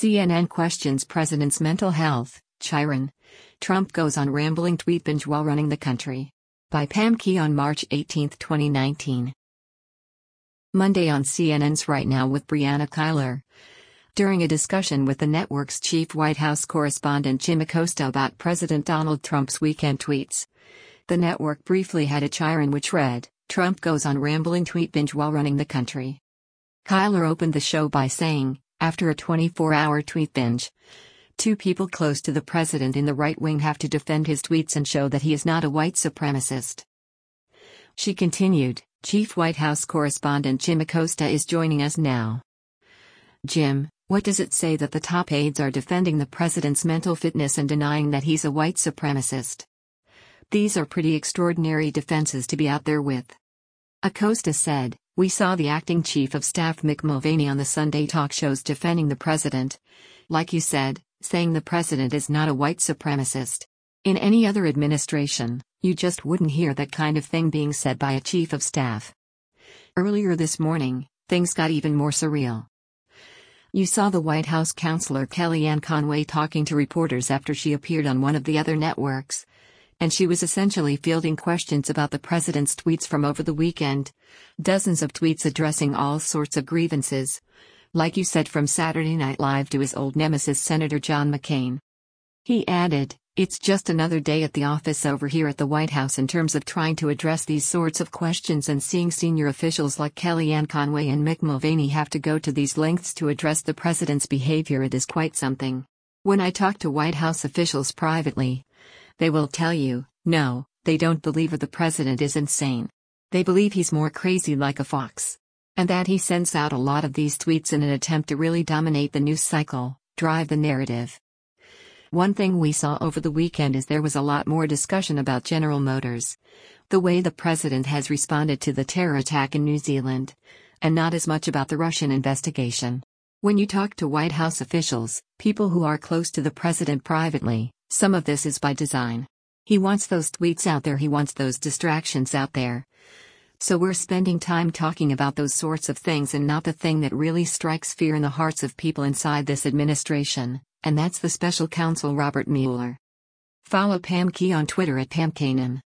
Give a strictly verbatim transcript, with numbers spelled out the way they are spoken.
C N N questions president's mental health. Chiron. Trump goes on rambling tweet binge while running the country. By Pam Key on March eighteenth, twenty nineteen. Monday on C N N's Right Now with Brianna Keilar. During a discussion with the network's chief White House correspondent Jim Acosta about President Donald Trump's weekend tweets, the network briefly had a Chiron which read, "Trump goes on rambling tweet binge while running the country." Keilar opened the show by saying, after a twenty-four hour tweet binge, two people close to the president in the right wing have to defend his tweets and show that he is not a white supremacist. She continued, Chief White House correspondent Jim Acosta is joining us now. Jim, what does it say that the top aides are defending the president's mental fitness and denying that he's a white supremacist? These are pretty extraordinary defenses to be out there with. Acosta said, we saw the acting chief of staff Mick Mulvaney on the Sunday talk shows defending the president. Like you said, saying the president is not a white supremacist. In any other administration, you just wouldn't hear that kind of thing being said by a chief of staff. Earlier this morning, things got even more surreal. You saw the White House counselor Kellyanne Conway talking to reporters after she appeared on one of the other networks, and she was essentially fielding questions about the president's tweets from over the weekend. Dozens of tweets addressing all sorts of grievances. Like you said, from Saturday Night Live to his old nemesis Senator John McCain. He added, it's just another day at the office over here at the White House in terms of trying to address these sorts of questions and seeing senior officials like Kellyanne Conway and Mick Mulvaney have to go to these lengths to address the president's behavior. It is quite something. When I talk to White House officials privately, they will tell you, no, they don't believe the president is insane. They believe he's more crazy like a fox. And that he sends out a lot of these tweets in an attempt to really dominate the news cycle, drive the narrative. One thing we saw over the weekend is there was a lot more discussion about General Motors, the way the president has responded to the terror attack in New Zealand, and not as much about the Russian investigation. When you talk to White House officials, people who are close to the president privately, some of this is by design. He wants those tweets out there, he wants those distractions out there. So we're spending time talking about those sorts of things and not the thing that really strikes fear in the hearts of people inside this administration, and that's the special counsel Robert Mueller. Follow Pam Key on Twitter at Pam Kanan.